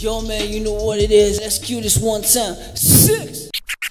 Yo, man, you know what it is. Let's cue this one time. 6.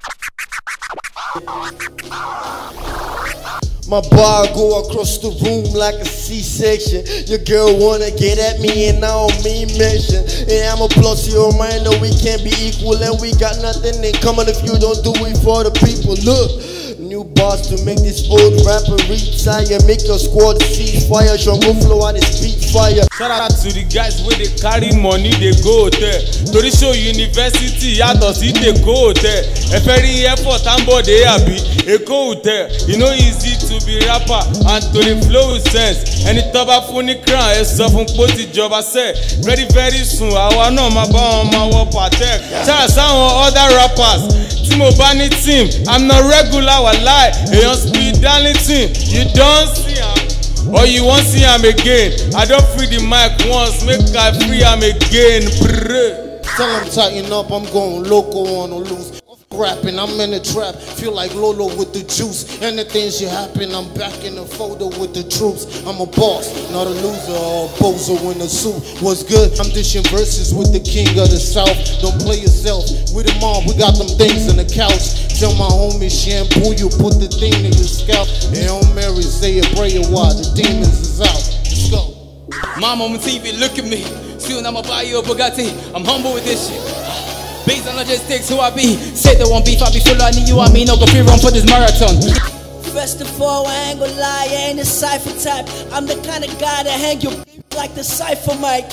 My bar go across the room like a C-section. Your girl wanna get at me and I don't mean mention. And I'm a plus your mind, no we can't be equal. And we got nothing in common if you don't do it for the people. Look, new bars to make this old rapper retire. Make your squad see fire. Jungle flow and it's beat fire. Shout out to the guys where they carry money, they go there. Tori show university, yàtọ̀ sí they go there. A very airport, Ambode Abi, Eko there. You know easy to be rapper and to the flow with sense. Any toba funny crown, a soften put the job I say. Very, very soon, I want no my bomb, my war protect. Shout out some other rappers. Timo Bani team, I'm not regular, I lie. Ayon speed darling team, you don't see him. Or you won't see him again. I don't free the mic once, make I free him again. Brrr. Tell them tighten up, I'm going loco on a loose. Rapping, I'm in the trap, feel like Lolo with the juice. Anything should happen, I'm back in the photo with the troops. I'm a boss, not a loser or a bozo in a suit. What's good? I'm dishing verses with the king of the south. Don't play yourself, with them all, we got them things in the couch. Tell my homie shampoo, you put the thing in your scalp. And on Mary, say a prayer while the demons is out. Let's go. Mom on TV, look at me. Soon I'ma buy you a Bugatti. I'm humble with this shit. Based on logistics, who I be. Say they won't beef, I be full of you and me. No go free run for this marathon. First of all, I ain't gonna lie, I ain't a cypher type. I'm the kind of guy that hang your like the cypher mic.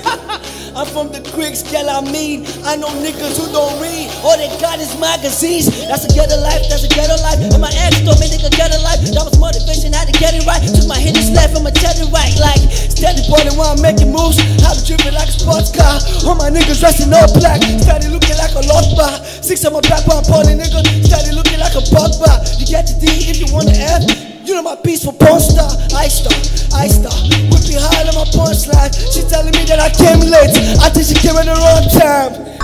I'm from the creeks, girl, I mean. I know niggas who don't read. All they got is magazines. That's a ghetto life, that's a ghetto life. And my ex told me nigga get a life. That was motivation, had to get it right. Took my hitters left and my cheddar right. Like, steady balling while I'm making moves. How to dripping like a sports car. All my niggas dressing all black. Steady looking like a lost bar. 6 on my back while I'm pulling nigga. Steady looking like a bug bar. You get the D if you wanna F. You know my peaceful porn star. I star. Whipping high on my punchline. She telling me that I came late. I think she came at the wrong time.